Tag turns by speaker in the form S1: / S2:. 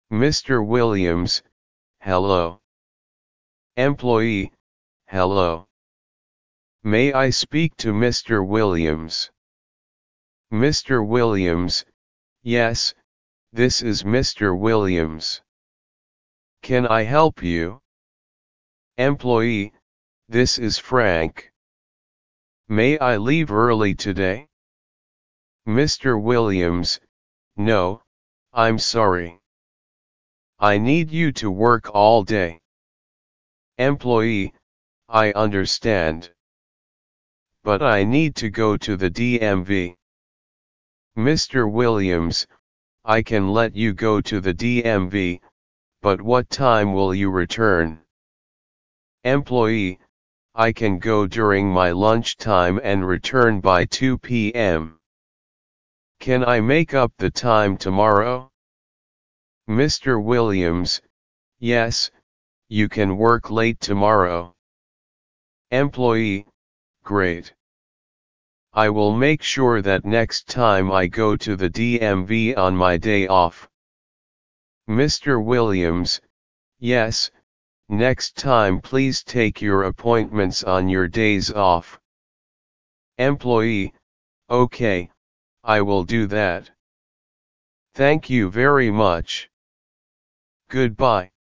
S1: Mr. Williams, hello. Employee, hello. May I speak to Mr. Williams? Mr. Williams, yes, this is Mr. Williams. Can I help you? Employee, this is Frank. May I leave early today? Mr. Williams, no, I'm sorry. I need you to work all day. Employee, I understand. But I need to go to the DMV. Mr. Williams, I can let you go to the DMV, but what time will you return? Employee, I can go during my lunch time and return by 2 p.m. Can I make up the time tomorrow? Mr. Williams, yes, you can work late tomorrow. Employee, great. I will make sure that next time I go to the DMV on my day off. Mr. Williams, yes, next time please take your appointments on your days off. Employee, okay, I will do that. Thank you very much. Goodbye.